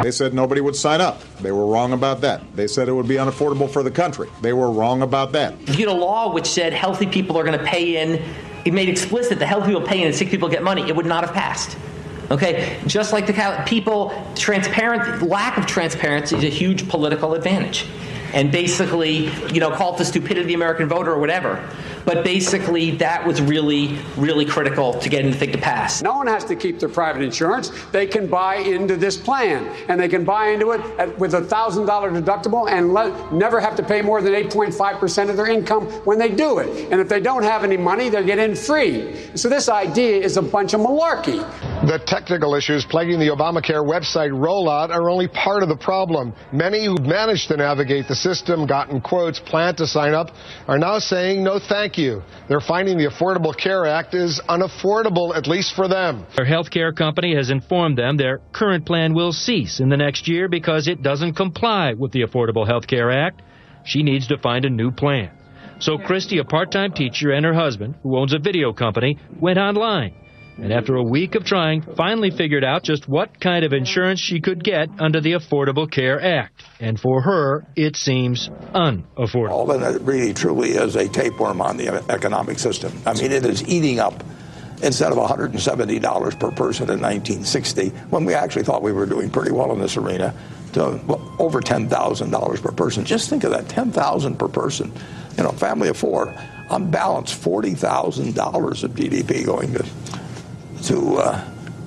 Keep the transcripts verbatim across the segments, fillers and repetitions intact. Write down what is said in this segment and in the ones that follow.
They said nobody would sign up. They were wrong about that. They said it would be unaffordable for the country. They were wrong about that. You had a law which said healthy people are going to pay in. It made explicit that healthy people pay in and sick people get money. It would not have passed. Okay, just like the people, transparent lack of transparency is a huge political advantage. And basically, you know, call it the stupidity of the American voter or whatever. But basically, that was really, really critical to getting the thing to pass. No one has to keep their private insurance. They can buy into this plan, and they can buy into it at, with a one thousand dollars deductible and let, never have to pay more than eight point five percent of their income when they do it. And if they don't have any money, they'll get in free. So this idea is a bunch of malarkey. The technical issues plaguing the Obamacare website rollout are only part of the problem. Many who managed to navigate the system, gotten quotes, planned to sign up, are now saying no thank you. They're finding the Affordable Care Act is unaffordable, at least for them. Their health care company has informed them their current plan will cease in the next year because it doesn't comply with the Affordable Health Care Act. She needs to find a new plan. So Christy, a part-time teacher, and her husband, who owns a video company, went online. And after a week of trying, finally figured out just what kind of insurance she could get under the Affordable Care Act. And for her, it seems unaffordable. And it really, truly is a tapeworm on the economic system. I mean, it is eating up, instead of one hundred seventy dollars per person in nineteen sixty, when we actually thought we were doing pretty well in this arena, to well, over ten thousand dollars per person. Just think of that, ten thousand dollars per person. You know, family of four, on balance, forty thousand dollars of G D P going to to uh,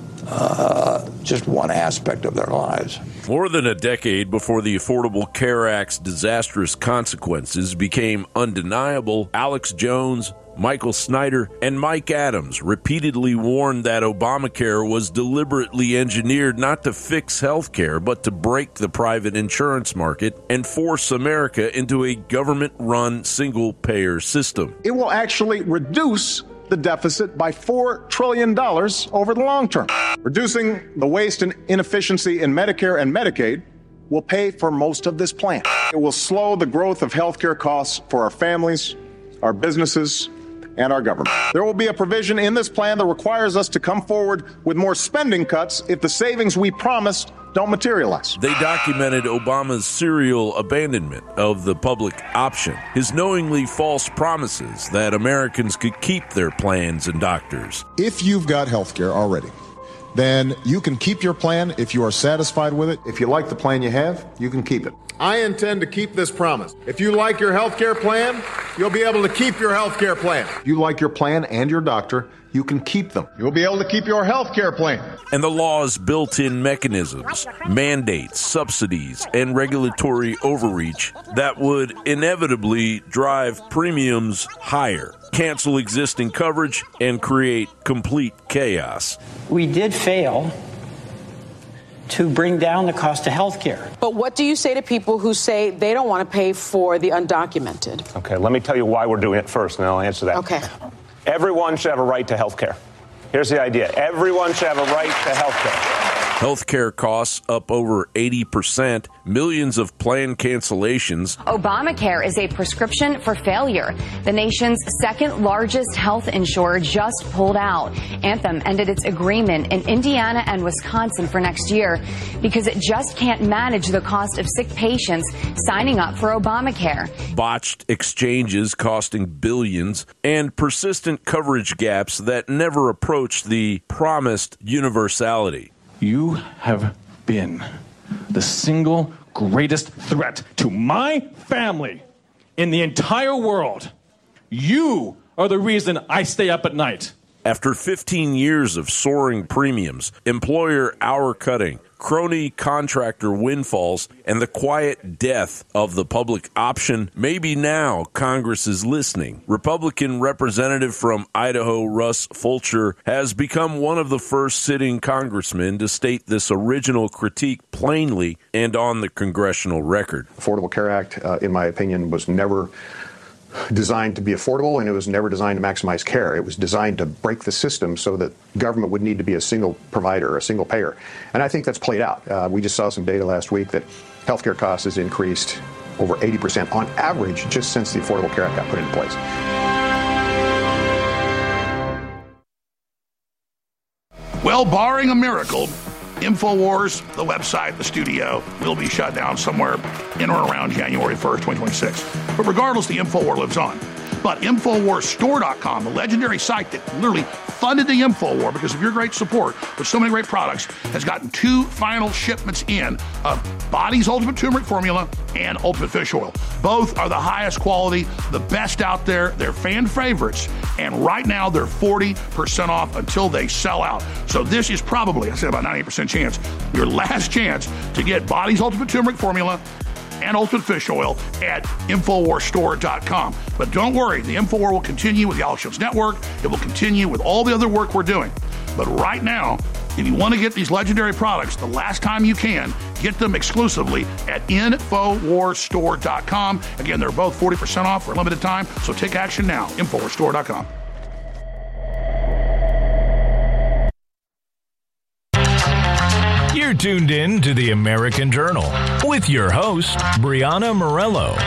uh, just one aspect of their lives. More than a decade before the Affordable Care Act's disastrous consequences became undeniable, Alex Jones, Michael Snyder, and Mike Adams repeatedly warned that Obamacare was deliberately engineered not to fix health care, but to break the private insurance market and force America into a government-run single-payer system. It will actually reduce the deficit by four trillion dollars over the long term. Reducing the waste and inefficiency in Medicare and Medicaid will pay for most of this plan. It will slow the growth of healthcare costs for our families, our businesses, and our government. There will be a provision in this plan that requires us to come forward with more spending cuts if the savings we promised don't materialize. They documented Obama's serial abandonment of the public option, his knowingly false promises that Americans could keep their plans and doctors. If you've got health care already, then you can keep your plan if you are satisfied with it. If you like the plan you have, you can keep it. I intend to keep this promise. If you like your health care plan, you'll be able to keep your health care plan. If you like your plan and your doctor, you can keep them. You'll be able to keep your health care plan. And the law's built-in mechanisms, mandates, subsidies, and regulatory overreach that would inevitably drive premiums higher, cancel existing coverage, and create complete chaos. We did fail to bring down the cost of health care. But what do you say to people who say they don't want to pay for the undocumented? Okay, let me tell you why we're doing it first, and then I'll answer that. Okay. Everyone should have a right to health care. Here's the idea. Everyone should have a right to health care. Healthcare costs up over eighty percent, millions of plan cancellations. Obamacare is a prescription for failure. The nation's second largest health insurer just pulled out. Anthem ended its agreement in Indiana and Wisconsin for next year because it just can't manage the cost of sick patients signing up for Obamacare. Botched exchanges costing billions and persistent coverage gaps that never approached the promised universality. You have been the single greatest threat to my family in the entire world. You are the reason I stay up at night. After fifteen years of soaring premiums, employer hour cutting, crony contractor windfalls, and the quiet death of the public option, maybe now Congress is listening. Republican Representative from Idaho, Russ Fulcher, has become one of the first sitting congressmen to state this original critique plainly and on the congressional record. Affordable Care Act, uh, in my opinion, was never designed to be affordable, and it was never designed to maximize care. It was designed to break the system so that government would need to be a single provider, a single payer. And I think that's played out. Uh, we just saw some data last week that healthcare costs has increased over eighty percent on average just since the Affordable Care Act got put into place. Well, barring a miracle, InfoWars, the website, the studio, will be shut down somewhere in or around January first, twenty twenty-six. But regardless, the InfoWar lives on. But InfoWars Store dot com, the legendary site that literally funded the InfoWar because of your great support with so many great products, has gotten two final shipments in of Body's Ultimate Turmeric Formula and Ultimate Fish Oil. Both are the highest quality, the best out there. They're fan favorites. And right now, they're forty percent off until they sell out. So this is probably, I said about ninety percent chance, your last chance to get Body's Ultimate Turmeric Formula and Ultimate Fish Oil at InfoWars Store dot com. But don't worry, the InfoWar will continue with the Alex Jones Network. It will continue with all the other work we're doing. But right now, if you want to get these legendary products the last time you can, get them exclusively at InfoWars Store dot com. Again, they're both forty percent off for a limited time, so take action now. InfoWars Store dot com. You're tuned in to the American Journal with your host, Brianna Morello.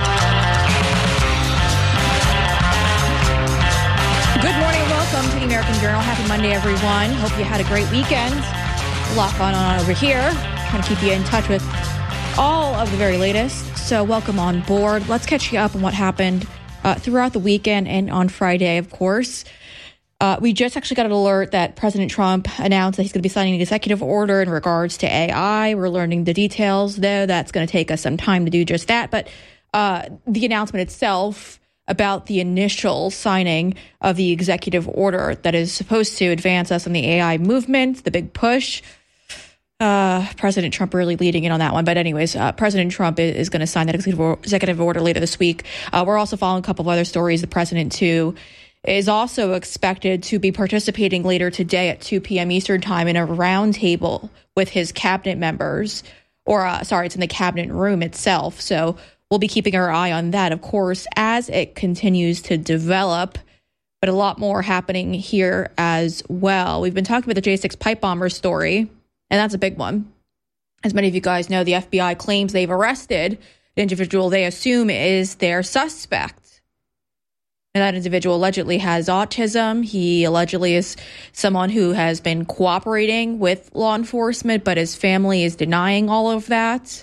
Good morning and welcome to the American Journal. Happy Monday, everyone. Hope you had a great weekend. A lot going on over here. Trying to keep you in touch with all of the very latest. So welcome on board. Let's catch you up on what happened uh, throughout the weekend and on Friday, of course. Uh, we just actually got an alert that President Trump announced that he's going to be signing an executive order in regards to A I. We're learning the details, though. That's going to take us some time to do just that. But uh, the announcement itself about the initial signing of the executive order that is supposed to advance us in the A I movement, the big push. Uh, President Trump really leading in on that one. But anyways, uh, President Trump is, is going to sign that executive, executive order later this week. Uh, we're also following a couple of other stories. The president, too, is also expected to be participating later today at two p.m. Eastern time in a roundtable with his cabinet members, or uh, sorry, it's in the cabinet room itself. So we'll be keeping our eye on that, of course, as it continues to develop. But a lot more happening here as well. We've been talking about the J six pipe bomber story, and that's a big one. As many of you guys know, the F B I claims they've arrested the individual they assume is their suspect. And that individual allegedly has autism. He allegedly is someone who has been cooperating with law enforcement, but his family is denying all of that.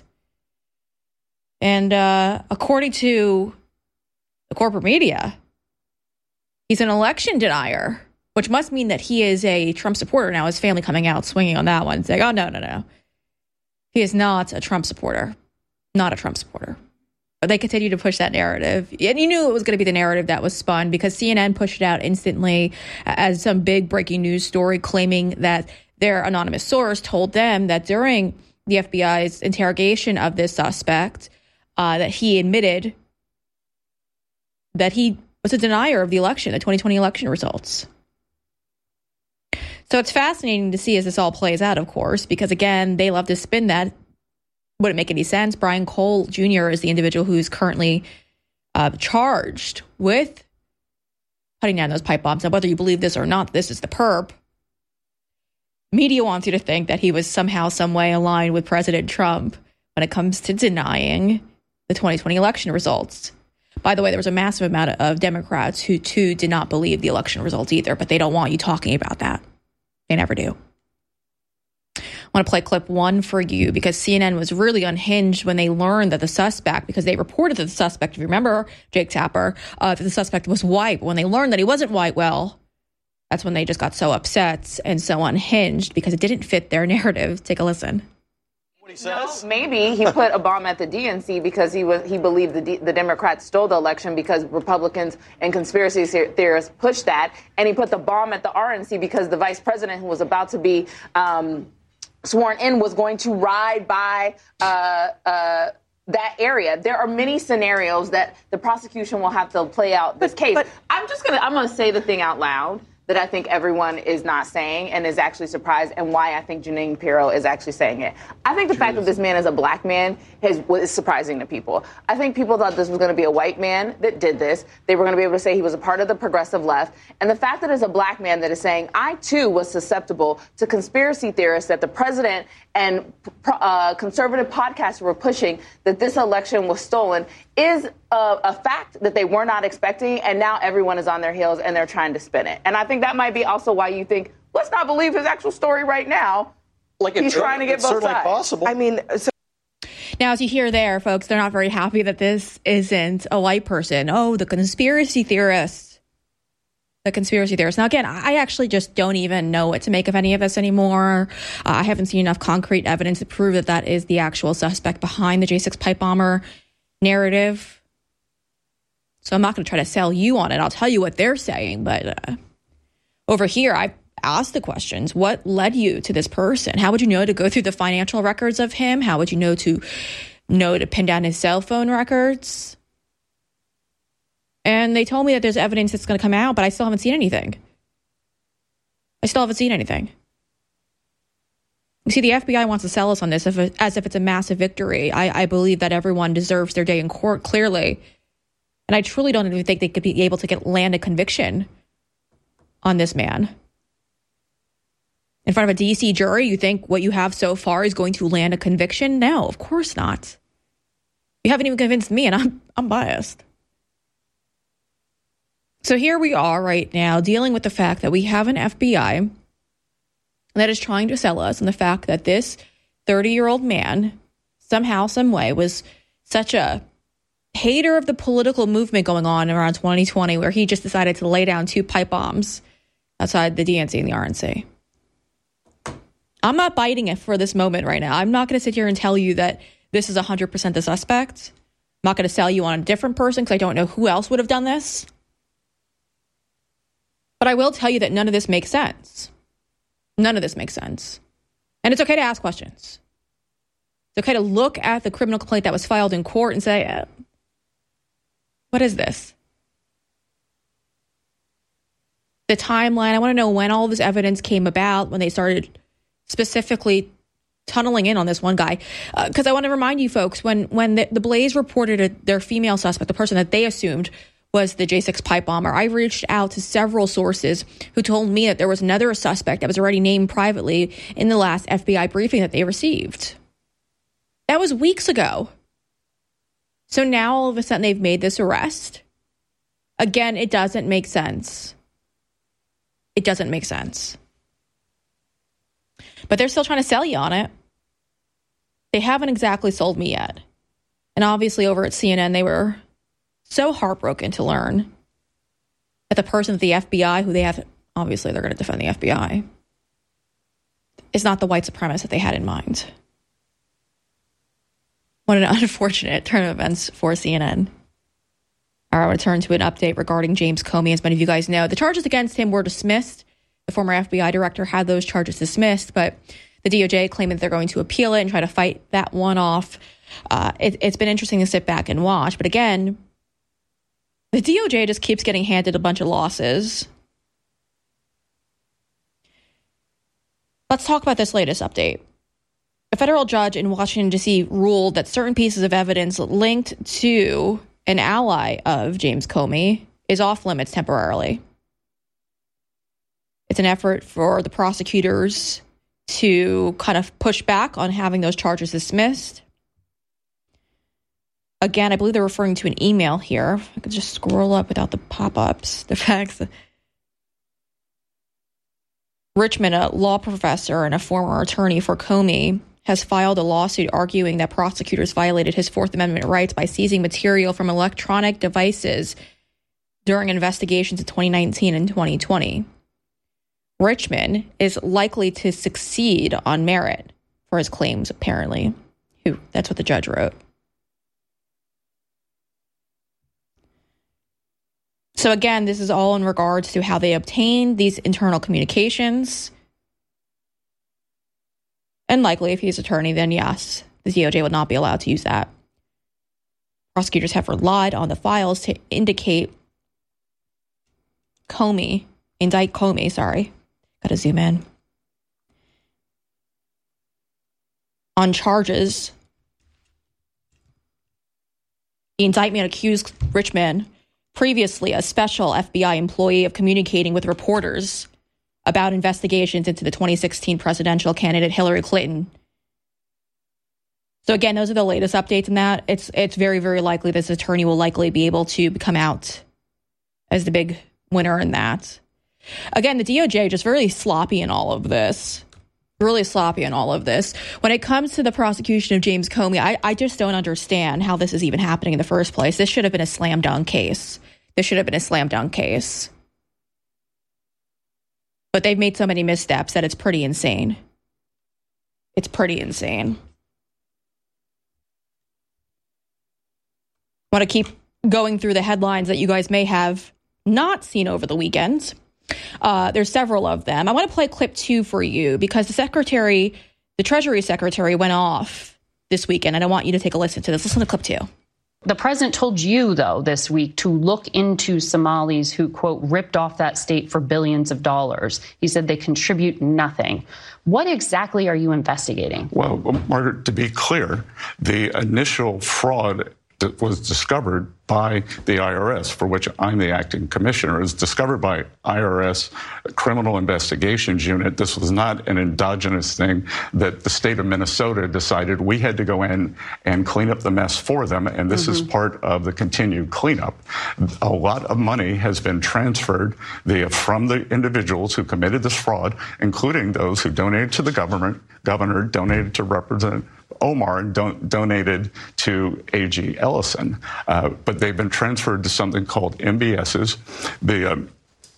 And uh, according to the corporate media, he's an election denier, which must mean that he is a Trump supporter. Now, his family coming out swinging on that one, saying, oh, no, no, no. He is not a Trump supporter. Not a Trump supporter. But they continue to push that narrative. And you knew it was going to be the narrative that was spun because C N N pushed it out instantly as some big breaking news story claiming that their anonymous source told them that during the F B I's interrogation of this suspect, uh, that he admitted that he was a denier of the election, the twenty twenty election results. So it's fascinating to see as this all plays out, of course, because, again, they love to spin that. Wouldn't make any sense. Brian Cole Junior is the individual who's currently uh, charged with putting down those pipe bombs. Now, whether you believe this or not, this is the perp. Media wants you to think that he was somehow, some way aligned with President Trump when it comes to denying the twenty twenty election results. By the way, there was a massive amount of Democrats who, too, did not believe the election results either, but they don't want you talking about that. They never do. I want to play clip one for you because C N N was really unhinged when they learned that the suspect, because they reported that the suspect, if you remember, Jake Tapper, uh, that the suspect was white. But when they learned that he wasn't white, well, that's when they just got so upset and so unhinged because it didn't fit their narrative. Take a listen. What he says? No, maybe he put a bomb at the D N C because he was he believed the D, the Democrats stole the election because Republicans and conspiracy theorists pushed that, and he put the bomb at the R N C because the vice president, who was about to be um, sworn in, was going to ride by uh, uh, that area. There are many scenarios that the prosecution will have to play out this case. But I'm just gonna I'm gonna say the thing out loud that I think everyone is not saying and is actually surprised, and why I think Jeanine Pirro is actually saying it. I think the fact that this man is a black man is, is surprising to people. I think people thought this was going to be a white man that did this. They were going to be able to say he was a part of the progressive left. And the fact that it's a black man that is saying, I too was susceptible to conspiracy theorists that the president and uh, conservative podcasts were pushing that this election was stolen is a, a fact that they were not expecting, and now everyone is on their heels and they're trying to spin it. And I think that might be also why you think, let's not believe his actual story right now, Like He's it, trying to get it's both certainly sides. possible. I mean, so Now, as you hear there, folks, they're not very happy that this isn't a white person. Oh, the conspiracy theorist. The conspiracy theorist. Now, again, I actually just don't even know what to make of any of this anymore. Uh, I haven't seen enough concrete evidence to prove that that is the actual suspect behind the J six pipe bomber narrative. So I'm not going to try to sell you on it. I'll tell you what they're saying. But uh, over here, I asked the questions. What led you to this person? How would you know to go through the financial records of him? How would you know to know to pin down his cell phone records? And they told me that there's evidence that's going to come out, but I still haven't seen anything. I still haven't seen anything. You see, the F B I wants to sell us on this as if, as if it's a massive victory. I, I believe that everyone deserves their day in court, clearly. And I truly don't even think they could be able to get land a conviction on this man. In front of a D C jury, you think what you have so far is going to land a conviction? No, of course not. You haven't even convinced me, and I'm I'm biased. So here we are right now dealing with the fact that we have an F B I that is trying to sell us on the fact that this thirty-year-old man somehow, some way, was such a hater of the political movement going on around twenty twenty, where he just decided to lay down two pipe bombs outside the D N C and the R N C. I'm not biting it for this moment right now. I'm not going to sit here and tell you that this is one hundred percent the suspect. I'm not going to sell you on a different person because I don't know who else would have done this. But I will tell you that none of this makes sense. None of this makes sense. And it's okay to ask questions. It's okay to look at the criminal complaint that was filed in court and say, eh, what is this? The timeline, I want to know when all this evidence came about, when they started specifically tunneling in on this one guy. Because uh, I want to remind you folks, when, when the, the Blaze reported a, their female suspect, the person that they assumed was the J six pipe bomber, I reached out to several sources who told me that there was another suspect that was already named privately in the last F B I briefing that they received. That was weeks ago. So now all of a sudden they've made this arrest. Again, it doesn't make sense. It doesn't make sense. But they're still trying to sell you on it. They haven't exactly sold me yet. And obviously over at C N N, they were so heartbroken to learn that the person at the F B I, who they have, obviously they're going to defend the F B I, is not the white supremacist that they had in mind. What an unfortunate turn of events for C N N. All right, I want to turn to an update regarding James Comey. As many of you guys know, the charges against him were dismissed. The former F B I director had those charges dismissed, but the D O J claiming that they're going to appeal it and try to fight that one off. Uh, it, it's been interesting to sit back and watch. But again, the D O J just keeps getting handed a bunch of losses. Let's talk about this latest update. A federal judge in Washington, D C ruled that certain pieces of evidence linked to an ally of James Comey is off limits temporarily. It's an effort for the prosecutors to kind of push back on having those charges dismissed. Again, I believe they're referring to an email here. If I could just scroll up without the pop-ups, the facts. Richmond, a law professor and a former attorney for Comey, has filed a lawsuit arguing that prosecutors violated his Fourth Amendment rights by seizing material from electronic devices during investigations in twenty nineteen and twenty twenty. Richmond is likely to succeed on merit for his claims, apparently. Who? That's what the judge wrote. So again, this is all in regards to how they obtained these internal communications. And likely, if he's attorney, then yes, the D O J would not be allowed to use that. Prosecutors have relied on the files to indicate Comey, indict Comey, sorry. Gotta zoom in. On charges. The indictment accused Richmond, previously a special F B I employee, of communicating with reporters about investigations into the twenty sixteen presidential candidate Hillary Clinton. So again, those are the latest updates in that. It's it's very, very likely this attorney will likely be able to come out as the big winner in that. Again, the D O J just very sloppy in all of this. really sloppy on all of this. When it comes to the prosecution of James Comey, I, I just don't understand how this is even happening in the first place. This should have been a slam dunk case. This should have been a slam dunk case. But they've made so many missteps that it's pretty insane. It's pretty insane. I want to keep going through the headlines that you guys may have not seen over the weekend. Uh, there's several of them. I want to play clip two for you because the secretary, the Treasury Secretary, went off this weekend, and I want you to take a listen to this. Listen to clip two. The president told you, though, this week to look into Somalis who, quote, ripped off that state for billions of dollars. He said they contribute nothing. What exactly are you investigating? Well, Margaret, to be clear, the initial fraud that was discovered by the I R S, for which I'm the acting commissioner, is discovered by I R S Criminal Investigations Unit. This was not an endogenous thing that the state of Minnesota decided we had to go in and clean up the mess for them, and this mm-hmm. is part of the continued cleanup. A lot of money has been transferred the, from the individuals who committed this fraud, including those who donated to the government, governor, donated to Representative Omar, and don- donated to A G Ellison. Uh, but they've been transferred to something called M B Ss. The, um,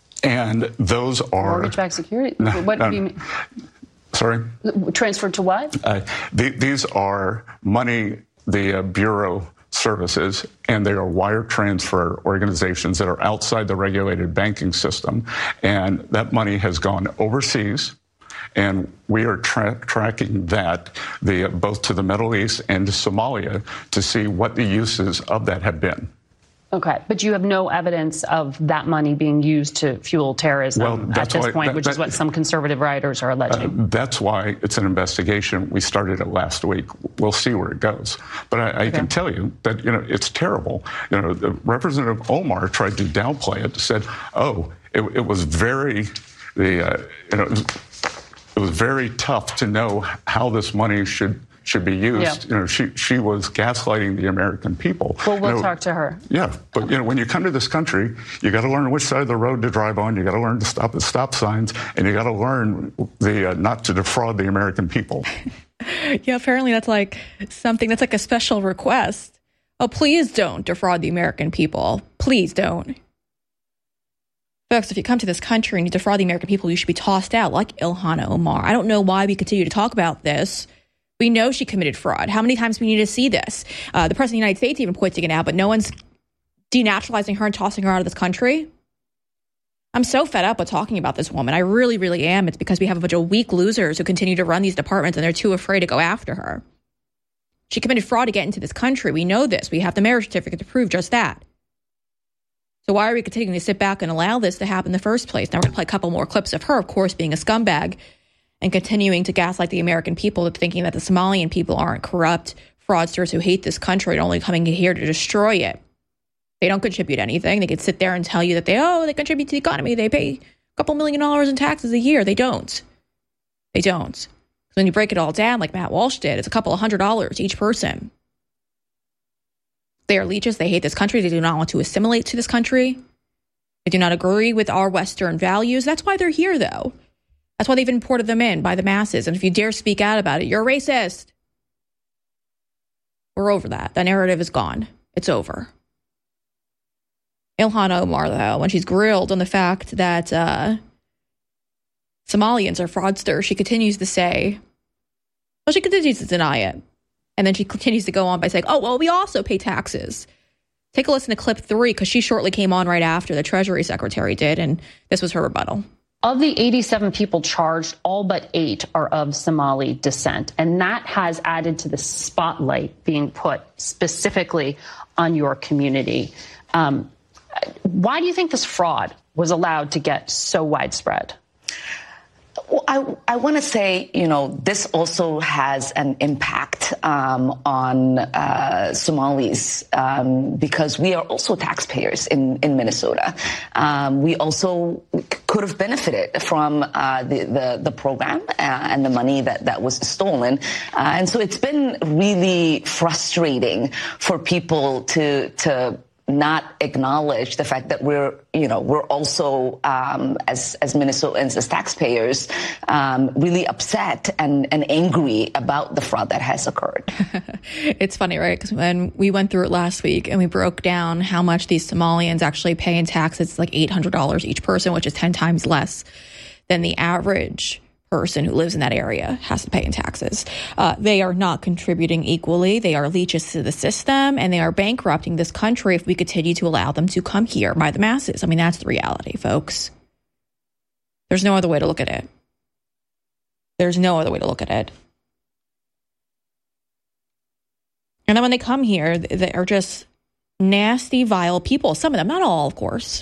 and those are... Mortgage-backed security? No, what no, do you mean? Sorry? Transferred to what? Uh, the, these are money the uh, Bureau services, and they are wire transfer organizations that are outside the regulated banking system. And that money has gone overseas. And we are tra- tracking that the, both to the Middle East and to Somalia to see what the uses of that have been. Okay, but you have no evidence of that money being used to fuel terrorism well, at this why, point, that, which that, is what some conservative writers are alleging. Uh, that's why it's an investigation. We started it last week. We'll see where it goes. But I, I okay. can tell you that, you know, it's terrible. You know, the Representative Omar tried to downplay it, said, oh, it, it was very, the, uh, you know, it was very tough to know how this money should should be used. Yeah. You know, she she was gaslighting the American people. Well, we'll you know, talk to her. Yeah, but you know, when you come to this country, you got to learn which side of the road to drive on. You got to learn to stop at stop signs, and you got to learn the uh, not to defraud the American people. Yeah, apparently that's like something that's like a special request. Oh, please don't defraud the American people. Please don't. Folks, if you come to this country and you defraud the American people, you should be tossed out like Ilhan Omar. I don't know why we continue to talk about this. We know she committed fraud. How many times do we need to see this? Uh, the President of the United States even pointing it out, but no one's denaturalizing her and tossing her out of this country. I'm so fed up with talking about this woman. I really, really am. It's because we have a bunch of weak losers who continue to run these departments and they're too afraid to go after her. She committed fraud to get into this country. We know this. We have the marriage certificate to prove just that. So why are we continuing to sit back and allow this to happen in the first place? Now we're going to play a couple more clips of her, of course, being a scumbag and continuing to gaslight the American people, thinking that the Somalian people aren't corrupt fraudsters who hate this country and only coming here to destroy it. They don't contribute anything. They could sit there and tell you that they, oh, they contribute to the economy. They pay a couple million dollars in taxes a year. They don't. They don't. So when you break it all down, like Matt Walsh did, it's a couple of hundred dollars each person. They are leeches. They hate this country. They do not want to assimilate to this country. They do not agree with our Western values. That's why they're here, though. That's why they've imported them in by the masses. And if you dare speak out about it, you're a racist. We're over that. That narrative is gone. It's over. Ilhan Omar, though, when she's grilled on the fact that uh, Somalians are fraudsters, she continues to say, well, she continues to deny it. And then she continues to go on by saying, oh, well, we also pay taxes. Take a listen to clip three, because she shortly came on right after the Treasury Secretary did, and this was her rebuttal. Of the eighty-seven people charged, all but eight are of Somali descent. And that has added to the spotlight being put specifically on your community. Um, why do you think this fraud was allowed to get so widespread? Well, I, I want to say, you know, this also has an impact um, on uh, Somalis um, because we are also taxpayers in, in Minnesota. Um, we also could have benefited from uh, the, the, the program uh, and the money that, that was stolen. Uh, and so it's been really frustrating for people to to not acknowledge the fact that we're, you know, we're also, um, as, as Minnesotans, as taxpayers, um, really upset and, and angry about the fraud that has occurred. It's funny, right? Because when we went through it last week and we broke down how much these Somalians actually pay in taxes, it's like eight hundred dollars each person, which is ten times less than the average person who lives in that area has to pay in taxes. Uh, they are not contributing equally. They are leeches to the system, and they are bankrupting this country if we continue to allow them to come here by the masses. I mean, that's the reality, folks. There's no other way to look at it. There's no other way to look at it. And then when they come here, they are just nasty, vile people. Some of them, not all, of course.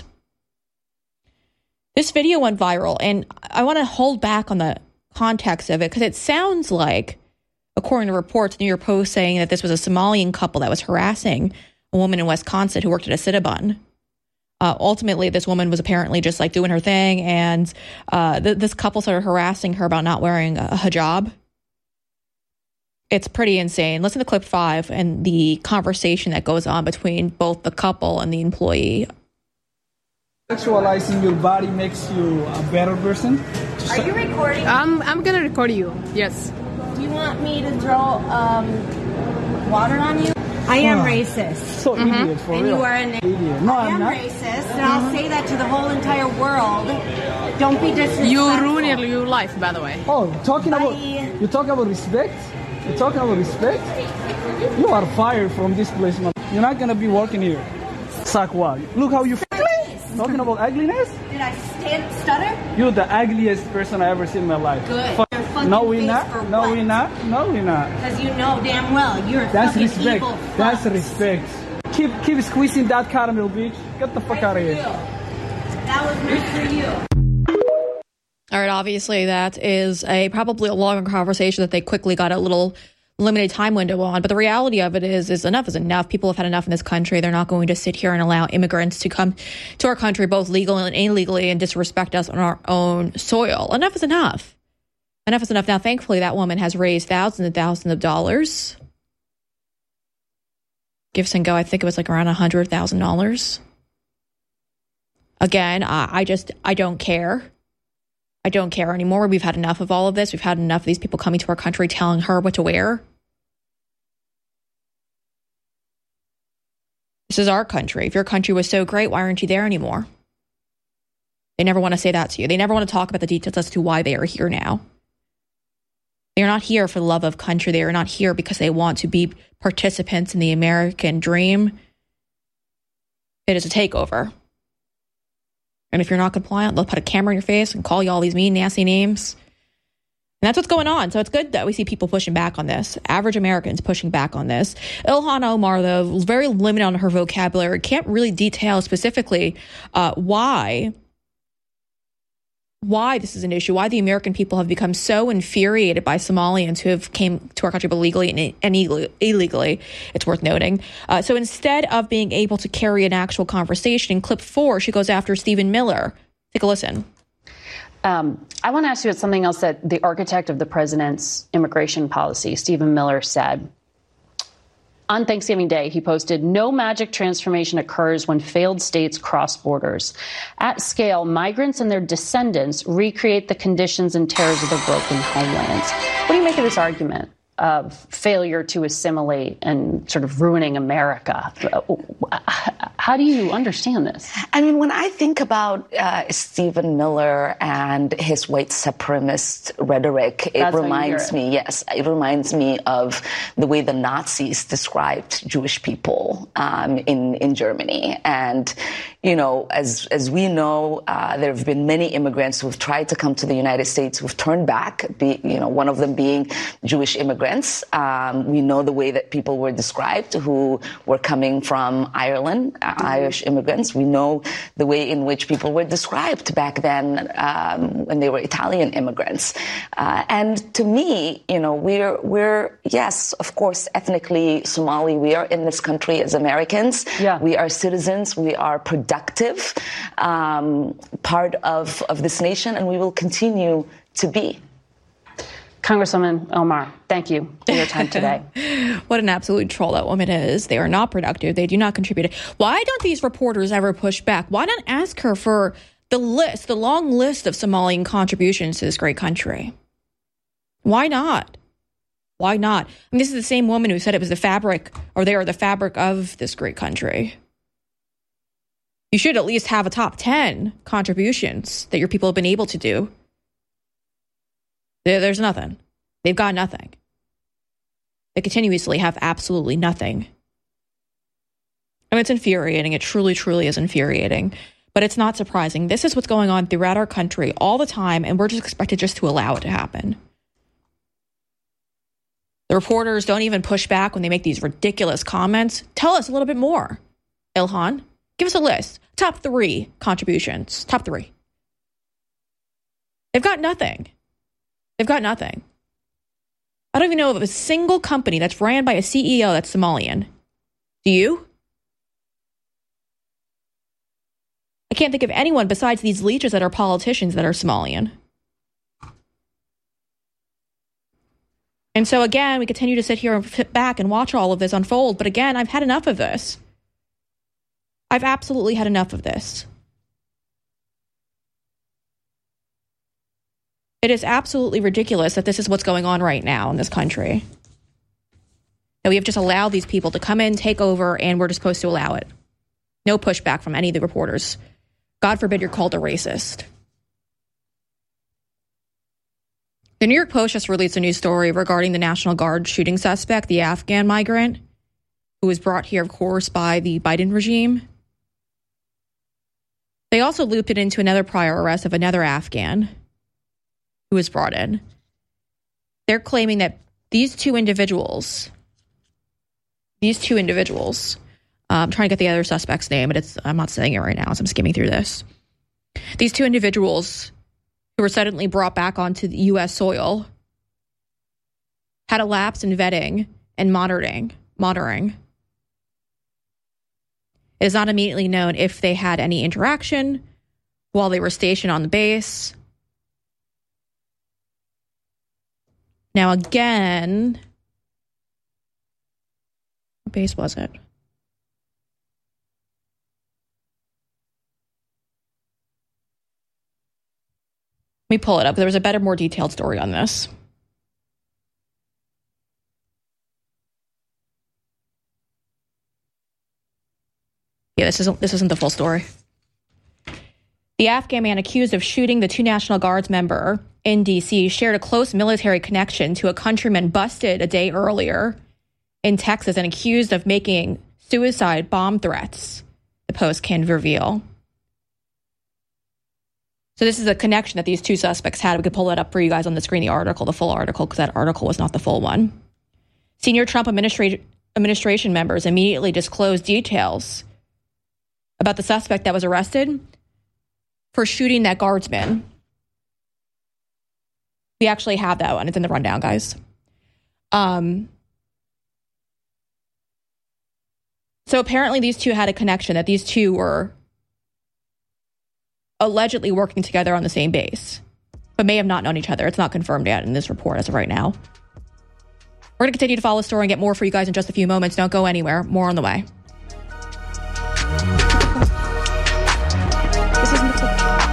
This video went viral, and I want to hold back on the context of it because it sounds like, according to reports, New York Post saying that this was a Somalian couple that was harassing a woman in Wisconsin who worked at a Cinnabon. Uh, ultimately, this woman was apparently just like doing her thing, and uh, th- this couple started harassing her about not wearing a hijab. It's pretty insane. Listen to clip five and the conversation that goes on between both the couple and the employee. Sexualizing your body makes you a better person. Are you recording? I'm I'm gonna record you. Yes. Do you want me to throw um, water on you? I am Oh. racist. So Mhm. idiot, for and real. you are an Idiot. No, I I'm am not. racist, and I'll say that to the whole entire world. Don't be disrespectful. You ruin your, your life, by the way. Oh, talking about you talking about respect? You talking about respect? You are fired from this place, man. You're not gonna be working here. Suck what? Look how you. Talking about ugliness? Did I stand, stutter? You're the ugliest person I ever seen in my life. Good. Fuck. Your fucking No, we face not. for No, what? we not. No, we not. Because you know damn well you're a That's fucking respect. evil That's fuck. respect. Keep keep squeezing that caramel, bitch. Get the fuck out of here. That was meant for you. All right, obviously that is a probably a longer conversation that they quickly got a little limited time window on. But the reality of it is, is enough is enough. People have had enough in this country. They're not going to sit here and allow immigrants to come to our country, both legal and illegally, and disrespect us on our own soil. Enough is enough. Enough is enough. Now, thankfully, that woman has raised thousands and thousands of dollars. Give and go, I think it was like around one hundred thousand dollars. Again, I, I just, I don't care. I don't care anymore. We've had enough of all of this. We've had enough of these people coming to our country telling her what to wear. This is our country. If your country was so great, why aren't you there anymore? They never want to say that to you. They never want to talk about the details as to why they are here now. They are not here for the love of country. They are not here because they want to be participants in the American dream. It is a takeover. And if you're not compliant, they'll put a camera in your face and call you all these mean, nasty names. And that's what's going on. So it's good that we see people pushing back on this. Average Americans pushing back on this. Ilhan Omar, though, was very limited on her vocabulary. Can't really detail specifically uh, why, why this is an issue, why the American people have become so infuriated by Somalians who have came to our country both legally and, and illegally. It's worth noting. Uh, so instead of being able to carry an actual conversation, in clip four, she goes after Stephen Miller. Take a listen. Um, I want to ask you about something else that the architect of the president's immigration policy, Stephen Miller, said. On Thanksgiving Day, he posted, "No magic transformation occurs when failed states cross borders. At scale, migrants and their descendants recreate the conditions and terrors of their broken homelands." What do you make of this argument of failure to assimilate and sort of ruining America? How do you understand this? I mean, when I think about uh, Stephen Miller and his white supremacist rhetoric, it That's how you reminds hear it. me, yes, it reminds me of the way the Nazis described Jewish people um, in, in Germany. And, you know, as, as we know, uh, there have been many immigrants who have tried to come to the United States who've turned back, be, you know, one of them being Jewish immigrants. Um, we know the way that people were described who were coming from Ireland, uh, Irish immigrants. We know the way in which people were described back then um, when they were Italian immigrants. Uh, and to me, you know, we're, we're, yes, of course, ethnically Somali. We are in this country as Americans. Yeah. We are citizens. We are productive um, part of, of this nation, and we will continue to be. Congresswoman Omar, thank you for your time today. What an absolute troll that woman is. They are not productive. They do not contribute. Why don't these reporters ever push back? Why not ask her for the list, the long list of Somalian contributions to this great country? Why not? Why not? I mean, this is the same woman who said it was the fabric, or they are the fabric of this great country. You should at least have a top ten contributions that your people have been able to do. There, there's nothing. They've got nothing. They continuously have absolutely nothing. I mean, it's infuriating. It truly, truly is infuriating. But it's not surprising. This is what's going on throughout our country all the time, and we're just expected just to allow it to happen. The reporters don't even push back when they make these ridiculous comments. Tell us a little bit more, Ilhan. Give us a list. Top three contributions. Top three. They've got nothing. They've got nothing. I don't even know of a single company that's ran by a C E O that's Somalian. Do you? I can't think of anyone besides these leeches that are politicians that are Somalian. And so again, we continue to sit here and sit back and watch all of this unfold. But again, I've had enough of this. I've absolutely had enough of this. It is absolutely ridiculous that this is what's going on right now in this country. That we have just allowed these people to come in, take over, and we're just supposed to allow it. No pushback from any of the reporters. God forbid you're called a racist. The New York Post just released a new story regarding the National Guard shooting suspect, the Afghan migrant, who was brought here, of course, by the Biden regime. They also looped it into another prior arrest of another Afghan who was brought in. They're claiming that these two individuals, these two individuals, uh, I'm trying to get the other suspect's name, but it's I'm not saying it right now as I'm skimming through this. These two individuals who were suddenly brought back onto the U S soil had a lapse in vetting and monitoring. monitoring. It is not immediately known if they had any interaction while they were stationed on the base. Now, again, what base was it? Let me pull it up. There was a better, more detailed story on this. Yeah, this isn't this isn't the full story. The Afghan man accused of shooting the two National Guards member in D C shared a close military connection to a countryman busted a day earlier in Texas and accused of making suicide bomb threats, the Post can reveal. So this is a connection that these two suspects had. We could pull that up for you guys on the screen, the article, the full article, because that article was not the full one. Senior Trump administra- administration members immediately disclosed details about the suspect that was arrested for shooting that guardsman. We actually have that one. It's in the rundown, guys. Um, so apparently these two had a connection, that these two were allegedly working together on the same base, but may have not known each other. It's not confirmed yet in this report as of right now. We're going to continue to follow the story and get more for you guys in just a few moments. Don't go anywhere. More on the way. This isn't the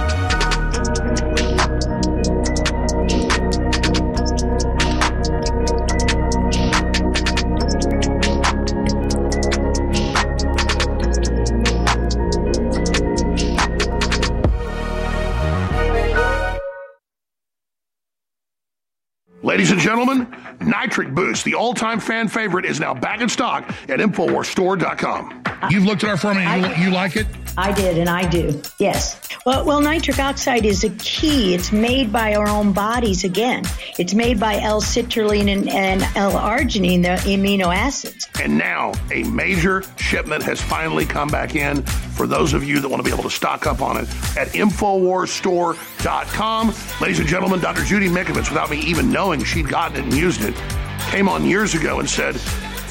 Ladies and gentlemen, Nitric Boost, the all-time fan favorite, is now back in stock at Infowars Store dot com. You've looked at our formula and you, you like it? I did, and I do, yes. Well, well, nitric oxide is a key. It's made by our own bodies again. It's made by L-citrulline and, and L-arginine, the amino acids. And now a major shipment has finally come back in for those of you that want to be able to stock up on it at Infowars Store dot com. Ladies and gentlemen, Doctor Judy Mikovits, without me even knowing she'd gotten it and used it, came on years ago and said,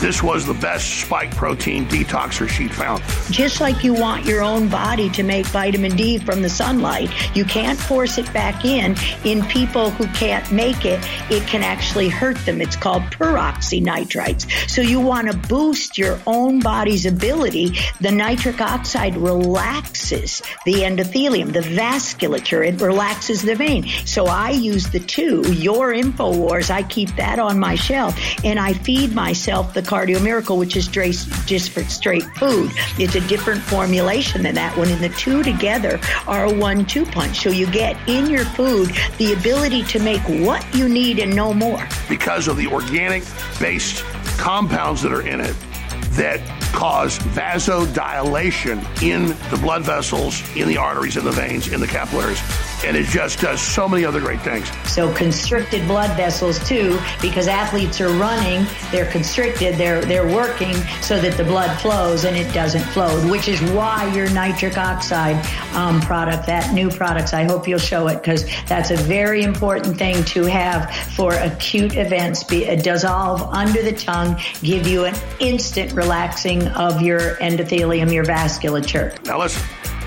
this was the best spike protein detoxer she'd found. Just like you want your own body to make vitamin D from the sunlight, you can't force it back in. In people who can't make it, it can actually hurt them. It's called peroxynitrites. So you want to boost your own body's ability. The nitric oxide relaxes the endothelium, the vasculature. It relaxes the vein. So I use the two, your InfoWars, I keep that on my shelf, and I feed myself the Cardio Miracle, which is just for straight food. It's a different formulation than that one, and the two together are a one two punch. So you get in your food the ability to make what you need and no more. Because of the organic-based compounds that are in it that cause vasodilation in the blood vessels, in the arteries, in the veins, in the capillaries. And it just does so many other great things. So constricted blood vessels too, because athletes are running, they're constricted, they're they're working so that the blood flows, and it doesn't flow, which is why your nitric oxide um, product, that new products, I hope you'll show it, because that's a very important thing to have for acute events. Be, uh, dissolve under the tongue, give you an instant relaxing of your endothelium, your vasculature. Now listen,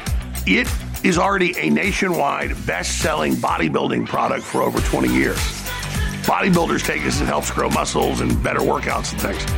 it is already a nationwide best-selling bodybuilding product for over twenty years. Bodybuilders take this, it helps grow muscles and better workouts and things.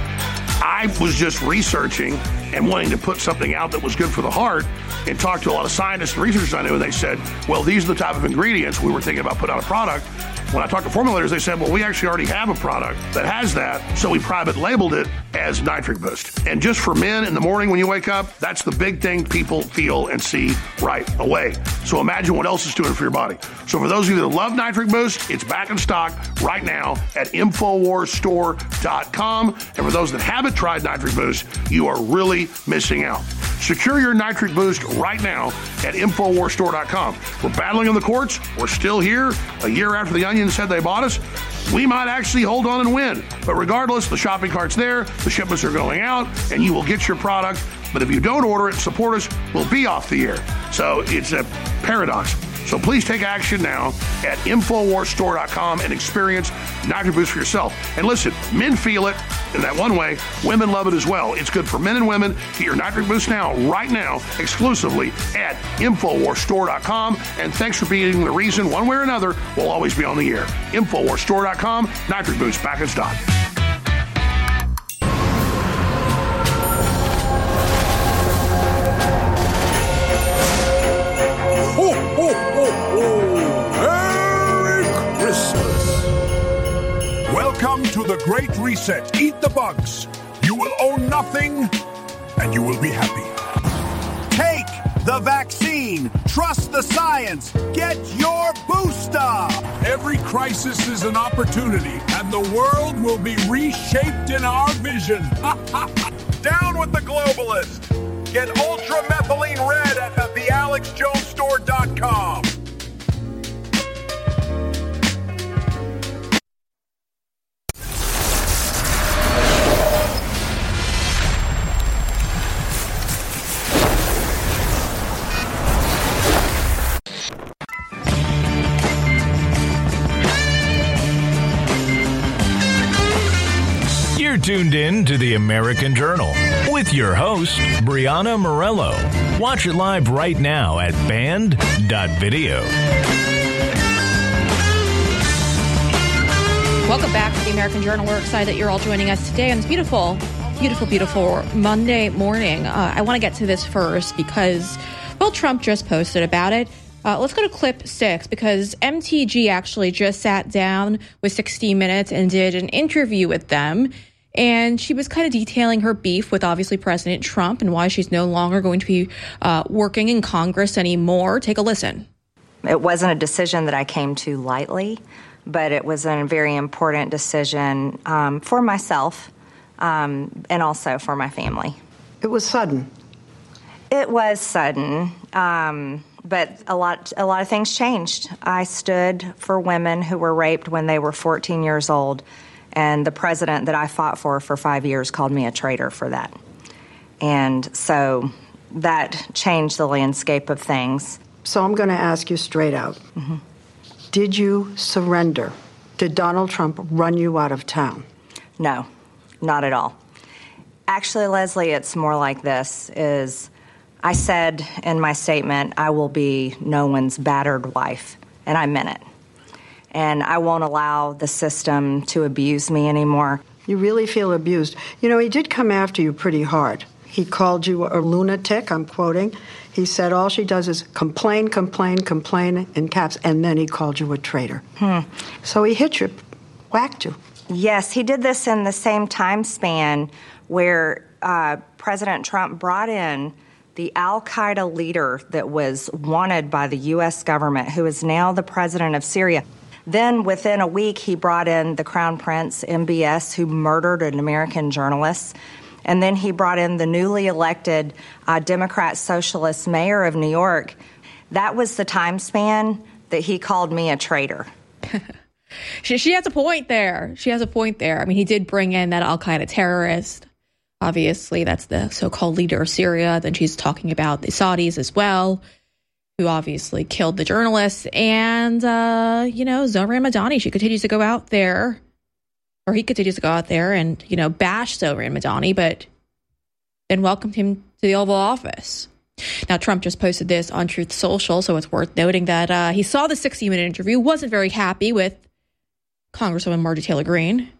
I was just researching and wanting to put something out that was good for the heart and talked to a lot of scientists and researchers I knew, and they said, well, these are the type of ingredients we were thinking about putting out a product. When I talked to formulators, they said, well, we actually already have a product that has that, so we private labeled it as Nitric Boost. And just for men in the morning when you wake up, that's the big thing people feel and see right away. So imagine what else it's doing for your body. So for those of you that love Nitric Boost, it's back in stock right now at Infowars Store dot com. And for those that haven't tried Nitric Boost, you are really missing out. Secure your Nitric Boost right now at Infowars Store dot com. We're battling in the courts. We're still here. A year after the Onion said they bought us, we might actually hold on and win. But regardless, the shopping cart's there, the shipments are going out, and you will get your product. But if you don't order it and support us, we'll be off the air. So it's a paradox. So please take action now at Infowars Store dot com and experience Nitric Boost for yourself. And listen, men feel it in that one way. Women love it as well. It's good for men and women. Get your Nitric Boost now, right now, exclusively at Infowars Store dot com. And thanks for being the reason, one way or another, we'll always be on the air. Infowars Store dot com, Nitric Boost back in stock. Ho, ho, ho, ho! Merry Christmas! Welcome to the Great Reset. Eat the bugs. You will own nothing, and you will be happy. Take the vaccine. Trust the science. Get your booster. Every crisis is an opportunity, and the world will be reshaped in our vision. Down with the globalists. Get ultramethylene red at the alex jones store dot com. You're tuned in to the American Journal with your host, Brianna Morello. Watch it live right now at band dot video. Welcome back to the American Journal. We're excited that you're all joining us today on this beautiful, beautiful, beautiful Monday morning. Uh, I want to get to this first because, well, Trump just posted about it. Uh, let's go to clip six because M T G actually just sat down with sixty minutes and did an interview with them. And she was kind of detailing her beef with obviously President Trump and why she's no longer going to be uh, working in Congress anymore. Take a listen. It wasn't a decision that I came to lightly, but it was a very important decision um, for myself um, and also for my family. It was sudden. It was sudden, um, but a lot, a lot of things changed. I stood for women who were raped when they were fourteen years old. And the president that I fought for for five years called me a traitor for that. And so that changed the landscape of things. So I'm going to ask you straight out. Mm-hmm. Did you surrender? Did Donald Trump run you out of town? No, not at all. Actually, Leslie, it's more like this, is I said in my statement, I will be no one's battered wife, and I meant it. And I won't allow the system to abuse me anymore. You really feel abused. You know, he did come after you pretty hard. He called you a lunatic, I'm quoting. He said all she does is complain, complain, complain in caps, and then he called you a traitor. Hmm. So he hit you, whacked you. Yes, he did this in the same time span where uh, President Trump brought in the al-Qaeda leader that was wanted by the U S government, who is now the president of Syria. Then within a week, he brought in the Crown Prince, M B S, who murdered an American journalist. And then he brought in the newly elected uh, Democrat socialist mayor of New York. That was the time span that he called me a traitor. she, she has a point there. She has a point there. I mean, he did bring in that al-Qaeda terrorist. Obviously, that's the so-called leader of Syria. Then she's talking about the Saudis as well, who obviously killed the journalists. And, uh, you know, Zohran Madani, she continues to go out there, or he continues to go out there and, you know, bash Zohran Madani, but then welcomed him to the Oval Office. Now, Trump just posted this on Truth Social, so it's worth noting that uh, he saw the sixty minute interview, wasn't very happy with Congresswoman Marjorie Taylor Greene.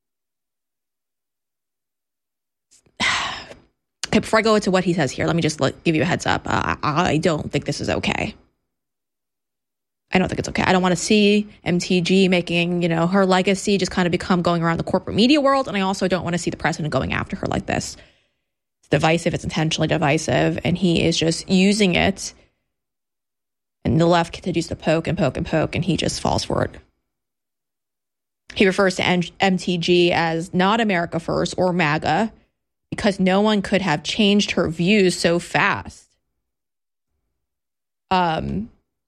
Okay, before I go into what he says here, let me just let, give you a heads up. Uh, I don't think this is okay. I don't think it's okay. I don't want to see M T G making, you know, her legacy just kind of become going around the corporate media world. And I also don't want to see the president going after her like this. It's divisive. It's intentionally divisive. And he is just using it. And the left continues to poke and poke and poke. And he just falls for it. He refers to M T G as not America First or MAGA, because no one could have changed her views so fast. Um,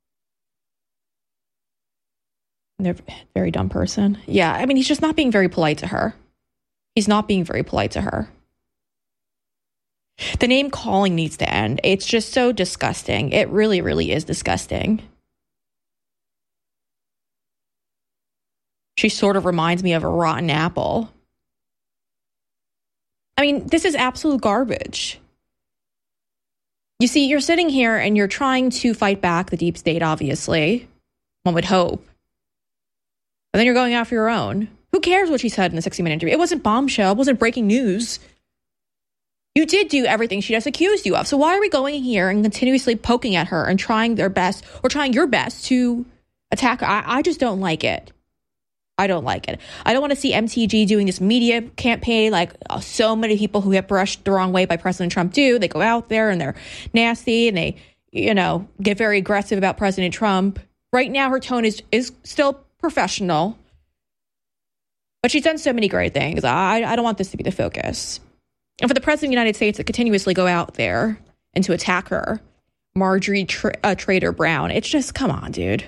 they're a very dumb person. Yeah, I mean, he's just not being very polite to her. He's not being very polite to her. The name calling needs to end. It's just so disgusting. It really, really is disgusting. She sort of reminds me of a rotten apple. I mean, this is absolute garbage. You see, you're sitting here and you're trying to fight back the deep state, obviously. One would hope. But then you're going after your own. Who cares what she said in the sixty minute interview? It wasn't bombshell. It wasn't breaking news. You did do everything she just accused you of. So why are we going here and continuously poking at her and trying their best, or trying your best to attack her? I, I just don't like it. I don't like it. I don't want to see M T G doing this media campaign like uh, so many people who get brushed the wrong way by President Trump do. They go out there and they're nasty and they, you know, get very aggressive about President Trump. Right now, her tone is is still professional, but she's done so many great things. I, I don't want this to be the focus. And for the President of the United States to continuously go out there and to attack her, Marjorie Tra- uh, Trader Brown, it's just, come on, dude.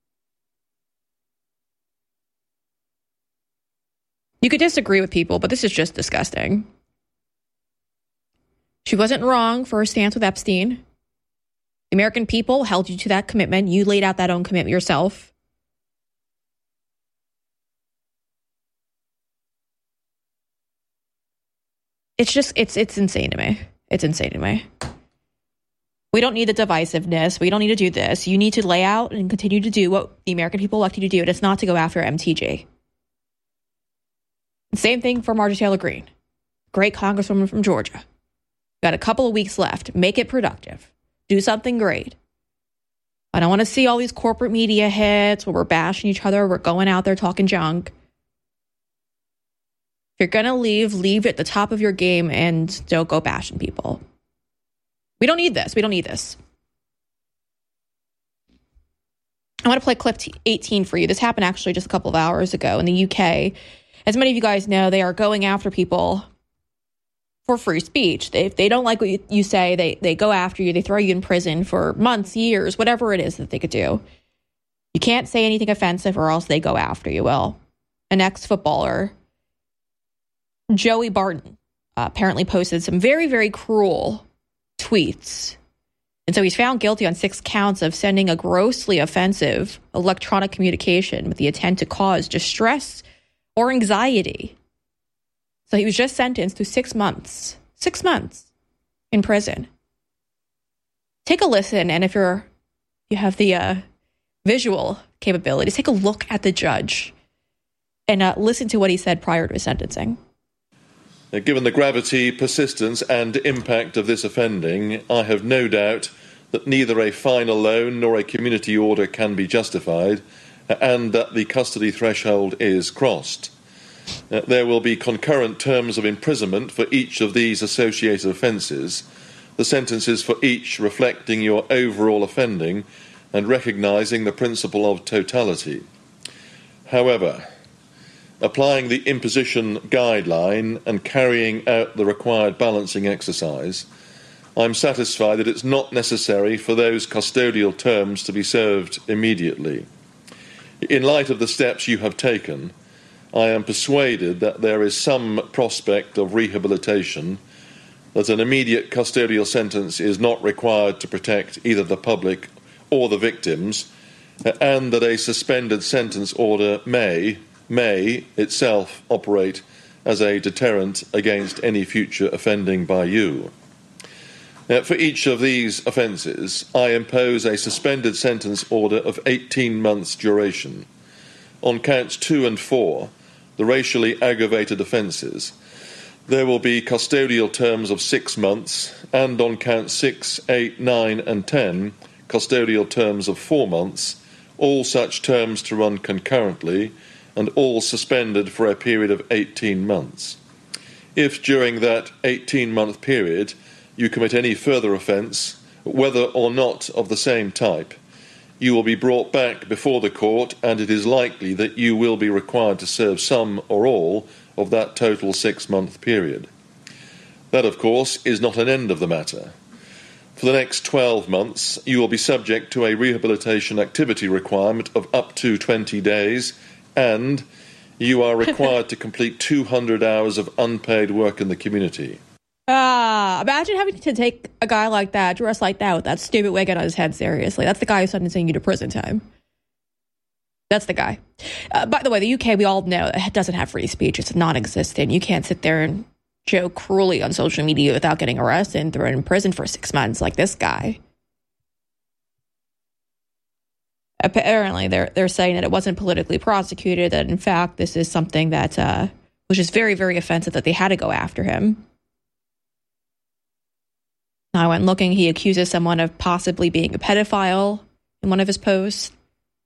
You could disagree with people, but this is just disgusting. She wasn't wrong for her stance with Epstein. The American people held you to that commitment. You laid out that own commitment yourself. It's just, it's it's insane to me. It's insane to me. We don't need the divisiveness. We don't need to do this. You need to lay out and continue to do what the American people elect you to do, and it's not to go after M T G. Same thing for Marjorie Taylor Greene. Great congresswoman from Georgia. Got a couple of weeks left. Make it productive. Do something great. I don't want to see all these corporate media hits where we're bashing each other. We're going out there talking junk. If you're going to leave, leave at the top of your game and don't go bashing people. We don't need this. We don't need this. I want to play clip eighteen for you. This happened actually just a couple of hours ago in the U K. As many of you guys know, they are going after people for free speech. They, if they don't like what you, you say, they, they go after you. They throw you in prison for months, years, whatever it is that they could do. You can't say anything offensive or else they go after you. Well, an ex-footballer, Joey Barton, uh, apparently posted some very, very cruel tweets. And so he's found guilty on six counts of sending a grossly offensive electronic communication with the intent to cause distress or anxiety. So he was just sentenced to six months, six months in prison. Take a listen, and if you're you have the uh, visual capabilities, take a look at the judge and uh, listen to what he said prior to his sentencing. Given the gravity, persistence, and impact of this offending, I have no doubt that neither a fine alone nor a community order can be justified, and that the custody threshold is crossed. Uh, there will be concurrent terms of imprisonment for each of these associated offences, the sentences for each reflecting your overall offending and recognising the principle of totality. However, applying the imposition guideline and carrying out the required balancing exercise, I'm satisfied that it's not necessary for those custodial terms to be served immediately. In light of the steps you have taken, I am persuaded that there is some prospect of rehabilitation, that an immediate custodial sentence is not required to protect either the public or the victims, and that a suspended sentence order may, may itself operate as a deterrent against any future offending by you. Now, for each of these offences, I impose a suspended sentence order of eighteen months duration. On counts two and four, the racially aggravated offences, there will be custodial terms of six months, and on counts six, eight, nine, and ten, custodial terms of four months, all such terms to run concurrently, and all suspended for a period of eighteen months. If during that eighteen-month period you commit any further offence, whether or not of the same type, you will be brought back before the court, and it is likely that you will be required to serve some or all of that total six-month period. That, of course, is not an end of the matter. For the next twelve months, you will be subject to a rehabilitation activity requirement of up to twenty days, and you are required to complete two hundred hours of unpaid work in the community. Ah, uh, imagine having to take a guy like that, dressed like that, with that stupid wig on his head seriously. That's the guy who's sentencing you to prison time. That's the guy. Uh, by the way, the U K, we all know, it doesn't have free speech. It's non-existent. You can't sit there and joke cruelly on social media without getting arrested and thrown in prison for six months like this guy. Apparently, they're they're saying that it wasn't politically prosecuted, that in fact this is something that uh, was just very, very offensive, that they had to go after him. I went looking. He accuses someone of possibly being a pedophile in one of his posts.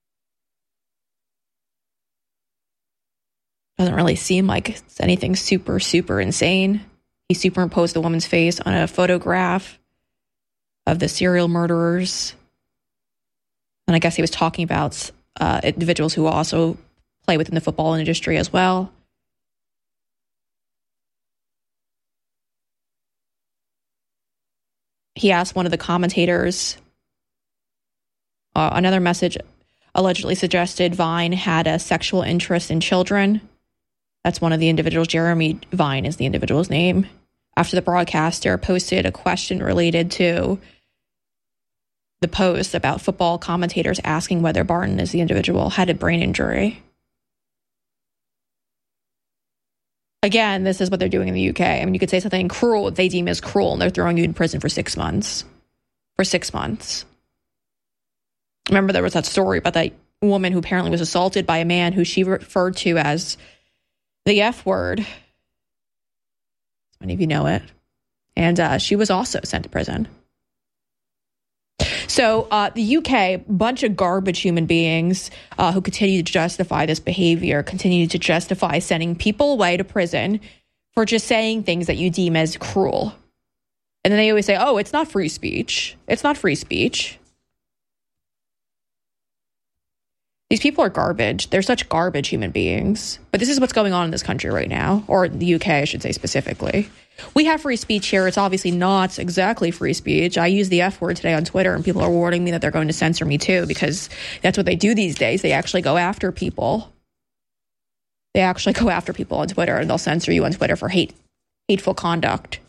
Doesn't really seem like it's anything super, super insane. He superimposed the woman's face on a photograph of the serial murderers. And I guess he was talking about uh, individuals who also play within the football industry as well. He asked one of the commentators, uh, another message allegedly suggested Vine had a sexual interest in children. That's one of the individuals. Jeremy Vine is the individual's name. After the broadcaster posted a question related to the post about football commentators asking whether Barton is the individual had a brain injury. Again, this is what they're doing in the U K. I mean, you could say something cruel that they deem as cruel, and they're throwing you in prison for six months. For six months. Remember, there was that story about that woman who apparently was assaulted by a man who she referred to as the F word. Many of you know it. And uh, she was also sent to prison. So uh, the U K, bunch of garbage human beings uh, who continue to justify this behavior, continue to justify sending people away to prison for just saying things that you deem as cruel. And then they always say, oh, it's not free speech. It's not free speech. These people are garbage. They're such garbage human beings. But this is what's going on in this country right now, or the U K, I should say specifically. We have free speech here. It's obviously not exactly free speech. I use the F word today on Twitter, and people are warning me that they're going to censor me too, because that's what they do these days. They actually go after people. They actually go after people on Twitter, and they'll censor you on Twitter for hate, hateful conduct.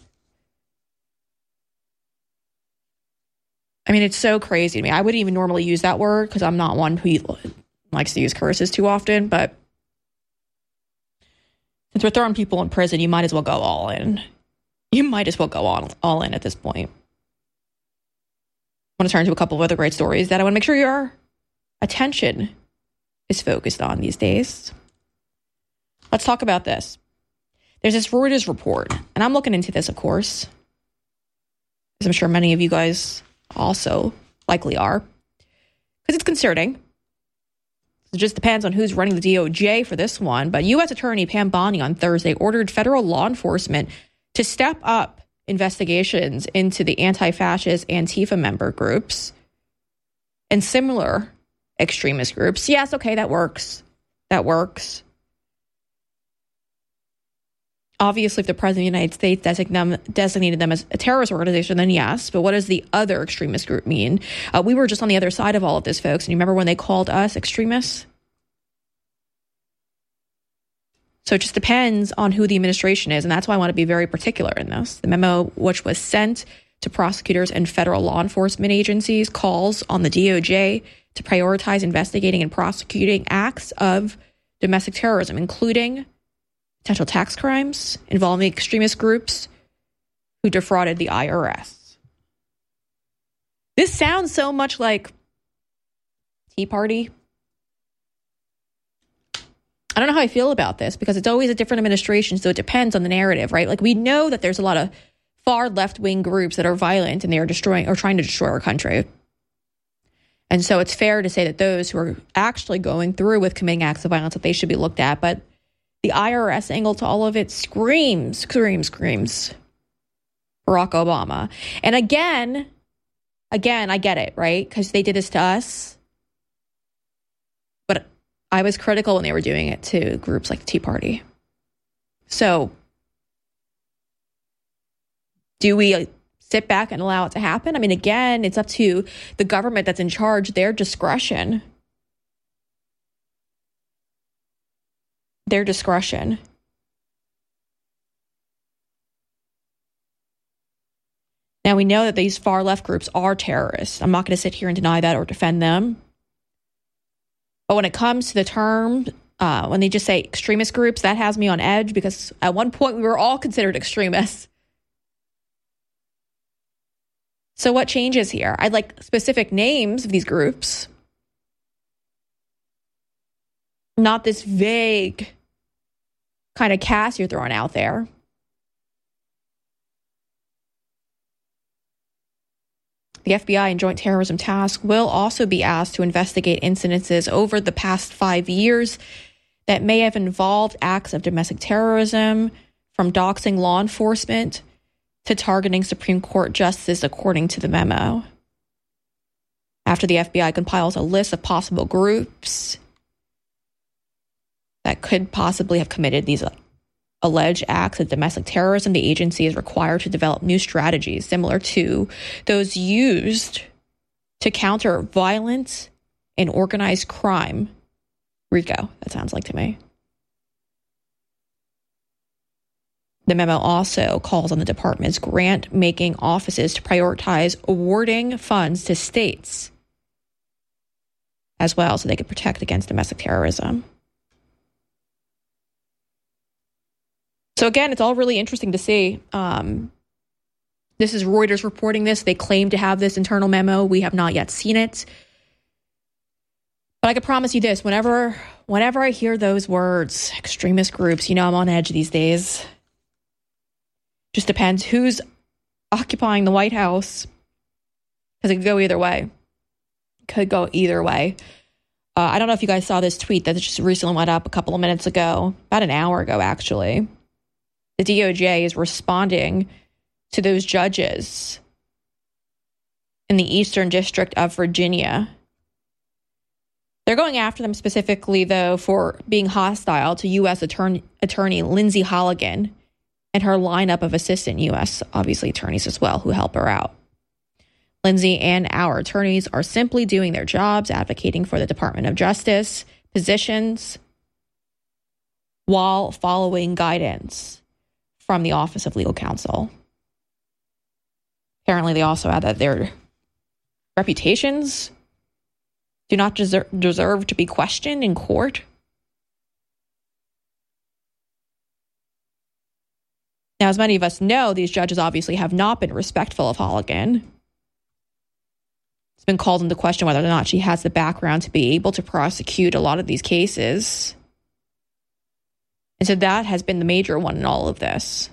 I mean, it's so crazy to me. I wouldn't even normally use that word because I'm not one who likes to use curses too often, but Since we're throwing people in prison, you might as well go all in. You might as well go all, all in at this point. I want to turn to a couple of other great stories that I want to make sure your attention is focused on these days. Let's talk about this. There's this Reuters report, and I'm looking into this, of course, as I'm sure many of you guys also likely are, because it's concerning. It just depends on who's running the D O J for this one. But U S Attorney Pam Bondi on Thursday ordered federal law enforcement to step up investigations into the anti-fascist Antifa member groups and similar extremist groups. Yes, okay, that works. That works. Obviously, if the President of the United States designated them, designated them as a terrorist organization, then yes. But what does the other extremist group mean? Uh, we were just on the other side of all of this, folks. And you remember when they called us extremists? So it just depends on who the administration is. And that's why I want to be very particular in this. The memo, which was sent to prosecutors and federal law enforcement agencies, calls on the D O J to prioritize investigating and prosecuting acts of domestic terrorism, including potential tax crimes involving extremist groups who defrauded the I R S. This sounds so much like Tea Party. I don't know how I feel about this because it's always a different administration, so it depends on the narrative, right? Like, we know that there's a lot of far left-wing groups that are violent and they are destroying or trying to destroy our country. And so it's fair to say that those who are actually going through with committing acts of violence, that they should be looked at. But the I R S angle to all of it screams, screams, screams Barack Obama. And again, again, I get it, right? Because they did this to us. But I was critical when they were doing it to groups like the Tea Party. So do we sit back and allow it to happen? I mean, again, it's up to the government that's in charge, their discretion. Their discretion. Now, we know that these far left groups are terrorists. I'm not going to sit here and deny that or defend them. But when it comes to the term, uh, when they just say extremist groups, that has me on edge because at one point we were all considered extremists. So what changes here? I'd like specific names of these groups. Not this vague kind of cast you're throwing out there. The F B I and Joint Terrorism Task will also be asked to investigate incidences over the past five years that may have involved acts of domestic terrorism, from doxing law enforcement to targeting Supreme Court justices, according to the memo. After the F B I compiles a list of possible groups that could possibly have committed these alleged acts of domestic terrorism, the agency is required to develop new strategies similar to those used to counter violent and organized crime. RICO, that sounds like to me. The memo also calls on the department's grant-making offices to prioritize awarding funds to states as well so they could protect against domestic terrorism. So again, it's all really interesting to see. Um, this is Reuters reporting this. They claim to have this internal memo. We have not yet seen it. But I can promise you this, whenever whenever I hear those words, extremist groups, you know I'm on edge these days. Just depends who's occupying the White House. Because it could go either way. Could go either way. Uh, I don't know if you guys saw this tweet that just recently went up a couple of minutes ago. About an hour ago, actually. The D O J is responding to those judges in the Eastern District of Virginia. They're going after them specifically, though, for being hostile to U S Attorney, Attorney Lindsay Halligan and her lineup of assistant U S, obviously, attorneys as well who help her out. Lindsay and our attorneys are simply doing their jobs, advocating for the Department of Justice positions while following guidance from the Office of Legal Counsel. Apparently, they also add that their reputations do not deserve, deserve to be questioned in court. Now, as many of us know, these judges obviously have not been respectful of Holligan. It's been called into question whether or not she has the background to be able to prosecute a lot of these cases. And so that has been the major one in all of this.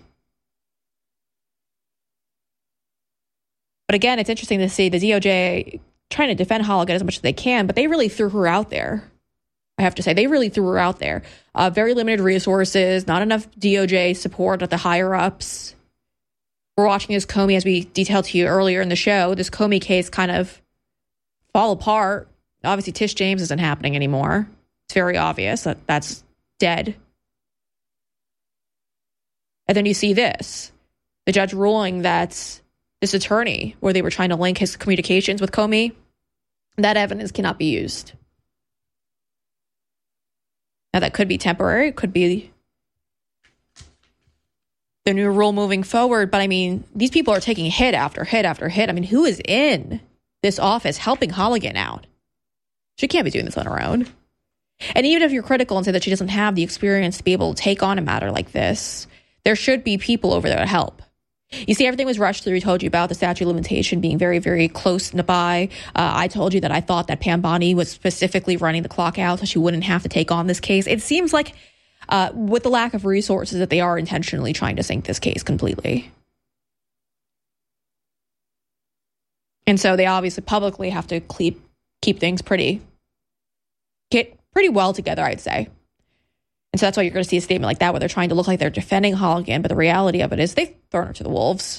But again, it's interesting to see the D O J trying to defend Holligan as much as they can, but they really threw her out there. I have to say, they really threw her out there. Uh, very limited resources, not enough D O J support at the higher-ups. We're watching this Comey, as we detailed to you earlier in the show, this Comey case kind of fall apart. Obviously, Tish James isn't happening anymore. It's very obvious that that's dead. And then you see this. The judge ruling that this attorney, where they were trying to link his communications with Comey, that evidence cannot be used. Now, that could be temporary. It could be the new rule moving forward. But, I mean, these people are taking hit after hit after hit. I mean, who is in this office helping Holligan out? She can't be doing this on her own. And even if you're critical and say that she doesn't have the experience to be able to take on a matter like this, there should be people over there to help. You see, everything was rushed through. We told you about the statute of limitation being very, very close by. Uh, I told you that I thought that Pam Bondi was specifically running the clock out so she wouldn't have to take on this case. It seems like uh, with the lack of resources that they are intentionally trying to sink this case completely. And so they obviously publicly have to keep, keep things pretty, get pretty well together, I'd say. And so that's why you're going to see a statement like that where they're trying to look like they're defending Holligan, but the reality of it is they've thrown her to the wolves.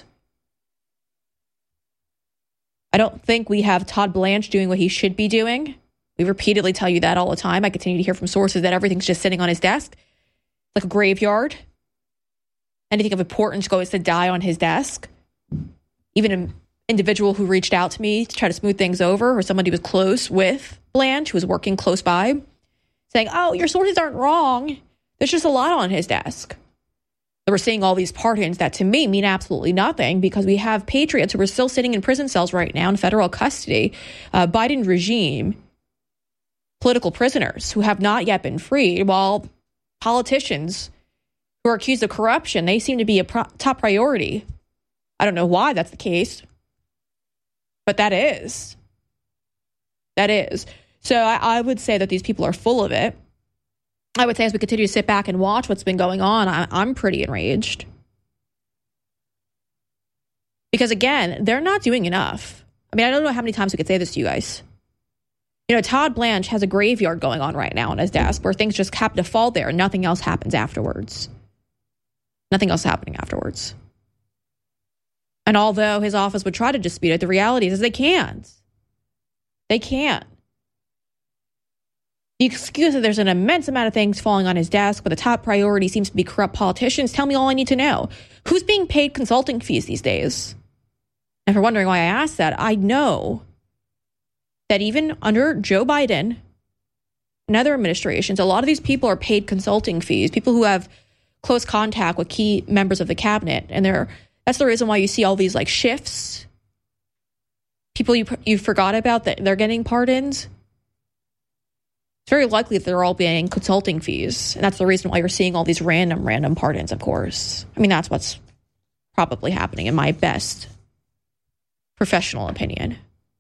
I don't think we have Todd Blanche doing what he should be doing. We repeatedly tell you that all the time. I continue to hear from sources that everything's just sitting on his desk, like a graveyard. Anything of importance goes to die on his desk. Even an individual who reached out to me to try to smooth things over, or somebody who was close with Blanche, who was working close by, saying, oh, your sources aren't wrong. There's just a lot on his desk. So we're seeing all these pardons that to me mean absolutely nothing because we have patriots who are still sitting in prison cells right now in federal custody. Uh, Biden regime, political prisoners who have not yet been freed, while politicians who are accused of corruption, they seem to be a pro- top priority. I don't know why that's the case, but that is. That is. So I, I would say that these people are full of it. I would say as we continue to sit back and watch what's been going on, I, I'm pretty enraged. Because again, they're not doing enough. I mean, I don't know how many times we could say this to you guys. You know, Todd Blanche has a graveyard going on right now on his desk where things just happen to fall there and nothing else happens afterwards. Nothing else happening afterwards. And although his office would try to dispute it, the reality is they can't. They can't. The excuse that there's an immense amount of things falling on his desk, but the top priority seems to be corrupt politicians. Tell me all I need to know. Who's being paid consulting fees these days? And if you're wondering why I asked that, I know that even under Joe Biden and other administrations, a lot of these people are paid consulting fees, people who have close contact with key members of the cabinet. And they're, that's the reason why you see all these like shifts. People you, you forgot about that they're getting pardons. It's very likely that they're all paying consulting fees. And that's the reason why you're seeing all these random, random pardons, of course. I mean, that's what's probably happening in my best professional opinion.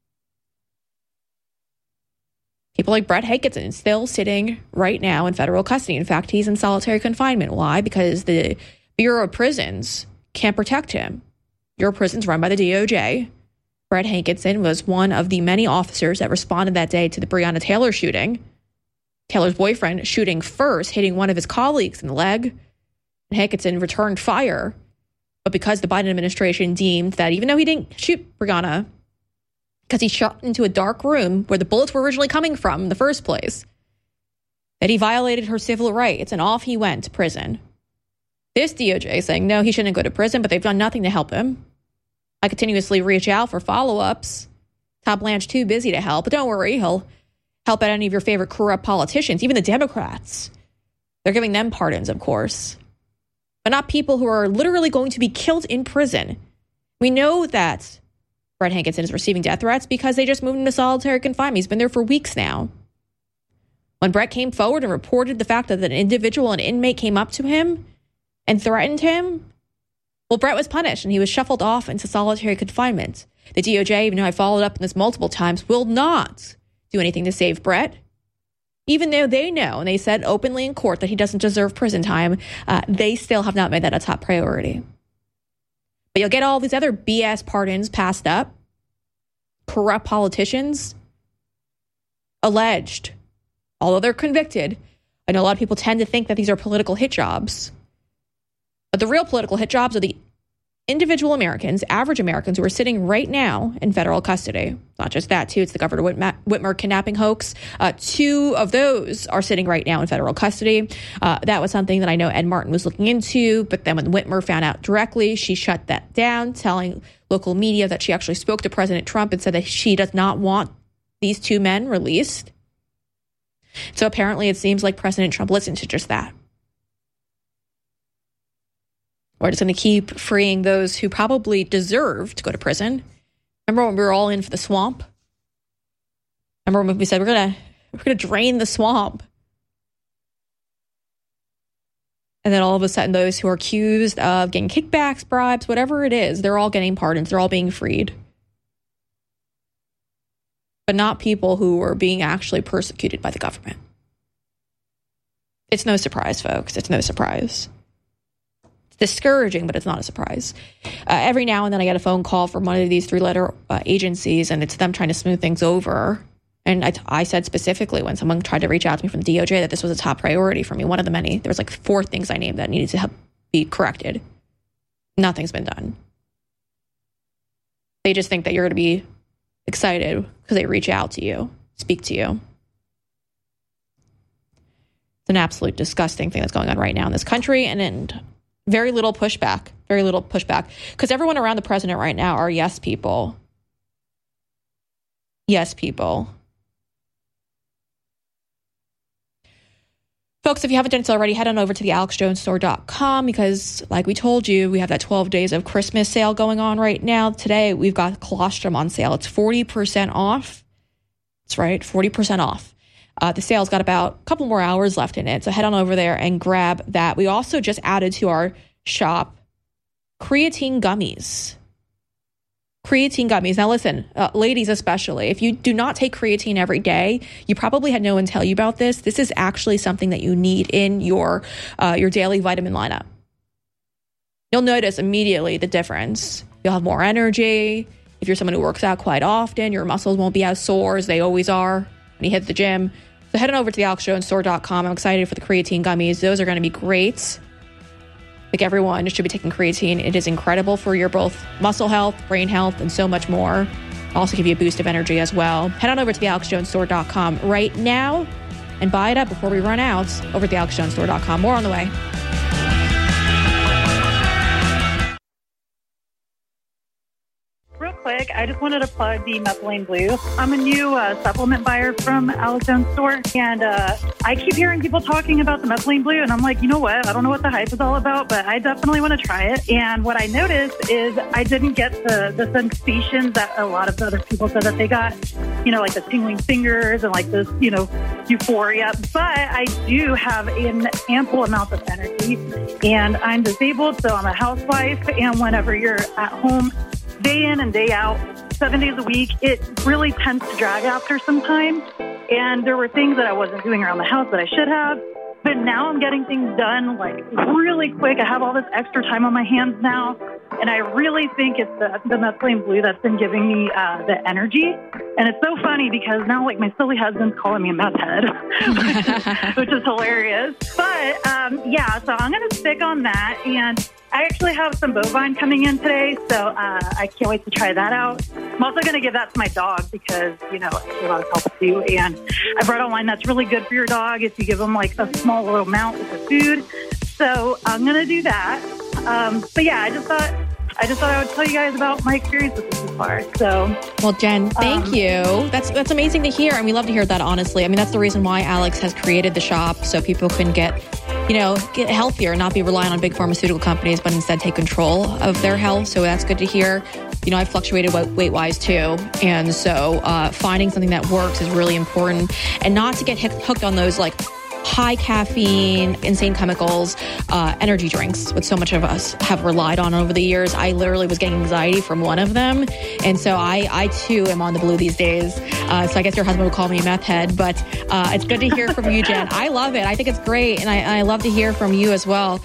People like Brett Hankinson still sitting right now in federal custody. In fact, he's in solitary confinement. Why? Because the Bureau of Prisons can't protect him. Bureau of Prisons run by the D O J. Brett Hankinson was one of the many officers that responded that day to the Breonna Taylor shooting. Taylor's boyfriend shooting first, hitting one of his colleagues in the leg. And Hankinson returned fire. But because the Biden administration deemed that even though he didn't shoot Breonna, because he shot into a dark room where the bullets were originally coming from in the first place, that he violated her civil rights, and off he went to prison. This D O J is saying, no, he shouldn't go to prison, but they've done nothing to help him. I continuously reach out for follow-ups. Todd Blanche too busy to help, but don't worry, he'll help out any of your favorite corrupt politicians, even the Democrats. They're giving them pardons, of course, but not people who are literally going to be killed in prison. We know that Brett Hankinson is receiving death threats because they just moved him to solitary confinement. He's been there for weeks now. When Brett came forward and reported the fact that an individual, an inmate, came up to him and threatened him, Well, Brett was punished and he was shuffled off into solitary confinement. The D O J, even though I followed up on this multiple times, will not do anything to save Brett. Even though they know, and they said openly in court that he doesn't deserve prison time, uh, they still have not made that a top priority. But you'll get all these other B S pardons passed up. Corrupt politicians, alleged, although they're convicted. I know a lot of people tend to think that these are political hit jobs. But the real political hit jobs are the individual Americans, average Americans, who are sitting right now in federal custody. Not just that, too. It's the Governor Whitmer, Whitmer kidnapping hoax. Uh, two of those are sitting right now in federal custody. Uh, that was something that I know Ed Martin was looking into. But then when Whitmer found out directly, she shut that down, telling local media that she actually spoke to President Trump and said that she does not want these two men released. So apparently it seems like President Trump listened to just that. We're just going to keep freeing those who probably deserve to go to prison. Remember when we were all in for the swamp? Remember when we said we're going to we're going to drain the swamp? And then all of a sudden, those who are accused of getting kickbacks, bribes, whatever it is, they're all getting pardons. They're all being freed. But not people who are being actually persecuted by the government. It's no surprise, folks. It's no surprise. Discouraging, but it's not a surprise. Uh, every now and then I get a phone call from one of these three-letter uh, agencies, and it's them trying to smooth things over. And I, I said specifically when someone tried to reach out to me from the D O J that this was a top priority for me, one of the many. There was like four things I named that needed to help be corrected. Nothing's been done. They just think that you're going to be excited because they reach out to you, speak to you. It's an absolute disgusting thing that's going on right now in this country, and and very little pushback, very little pushback. Because everyone around the president right now are yes people. Yes people. Folks, if you haven't done so already, head on over to the alex jones store dot com because, like we told you, we have that twelve days of Christmas sale going on right now. Today, we've got colostrum on sale. It's forty percent off. That's right, forty percent off. Uh, the sale's got about a couple more hours left in it, so head on over there and grab that. We also just added to our shop creatine gummies. Creatine gummies. Now listen, uh, ladies especially, if you do not take creatine every day, you probably had no one tell you about this. This is actually something that you need in your uh, your daily vitamin lineup. You'll notice immediately the difference. You'll have more energy. If you're someone who works out quite often, your muscles won't be as sore as they always are when you hit the gym. So head on over to the alex jones store dot com. I'm excited for the creatine gummies. Those are going to be great. Like everyone should be taking creatine. It is incredible for your both muscle health, brain health, and so much more. It'll also give you a boost of energy as well. Head on over to the alex jones store dot com right now and buy it up before we run out over at the alex jones store dot com. More on the way. Real quick, I just wanted to plug the Methylene Blue. I'm a new uh, supplement buyer from Alex Jones Store, and uh, I keep hearing people talking about the Methylene Blue, and I'm like, you know what? I don't know what the hype is all about, but I definitely want to try it. And what I noticed is I didn't get the, the sensations that a lot of the other people said that they got, you know, like the tingling fingers and like this, you know, euphoria. But I do have an ample amount of energy, and I'm disabled, so I'm a housewife, and whenever you're at home, day in and day out, seven days a week, it really tends to drag after some time. And there were things that I wasn't doing around the house that I should have. But now I'm getting things done like really quick. I have all this extra time on my hands now. And I really think it's the, the Methylene Blue that's been giving me uh, the energy. And it's so funny because now like my silly husband's calling me a meth head, which, is, which is hilarious. But um, yeah, so I'm going to stick on that. And I actually have some bovine coming in today, so uh, I can't wait to try that out. I'm also going to give that to my dog because, you know, it's a lot of help too. And I've read online that's really good for your dog if you give them like a small little amount with the food. So I'm going to do that. Um, but yeah, I just thought I just thought I would tell you guys about my experience with this so far. So, well, Jen, thank um, you. That's that's amazing to hear, and we love to hear that. Honestly, I mean, that's the reason why Alex has created the shop so people can get, you know, get healthier, not be relying on big pharmaceutical companies, but instead take control of their health. So that's good to hear. You know, I've fluctuated weight-wise too, and so uh, finding something that works is really important, and not to get hooked on those like high caffeine, insane chemicals, uh, energy drinks, which so much of us have relied on over the years. I literally was getting anxiety from one of them. And so I, I too am on the blue these days. Uh, so I guess your husband would call me a meth head, but uh, it's good to hear from you, Jen. I love it. I think it's great. And I, I love to hear from you as well.